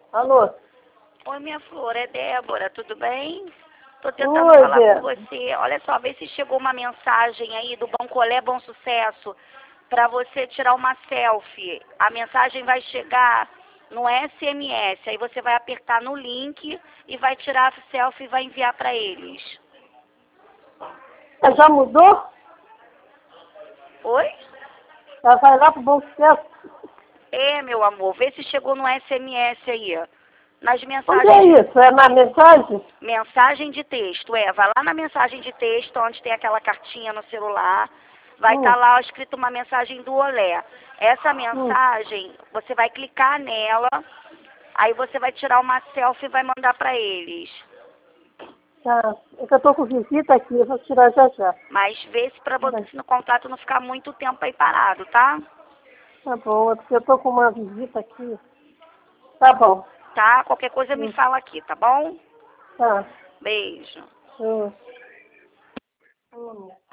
Alô? Oi, minha flor, é Débora, tudo bem? Tô tentando Oi, falar com Débora. você. Olha só, vê se chegou uma mensagem aí do Bancolé Bom Sucesso para você tirar uma selfie. A mensagem vai chegar no SMS, aí você vai apertar no link e vai tirar a selfie e vai enviar para eles. Já mudou? Oi? Já vai lá pro Bom Sucesso? É, meu amor, vê se chegou no SMS aí. Nas Onde é mensagens. isso? É na mensagem? Mensagem de texto, vai lá na mensagem de texto, onde tem aquela cartinha no celular, vai estar lá escrito uma mensagem do Olé. Essa mensagem, você vai clicar nela, aí você vai tirar uma selfie e vai mandar para eles. Tá. É que eu tô com visita aqui, eu vou tirar já já. Mas vê se para você no contato não ficar muito tempo aí parado, tá? Tá bom, é porque eu tô com uma visita aqui. Tá bom. Tá? Qualquer coisa me fala aqui, tá bom? Tá. Beijo. Hum.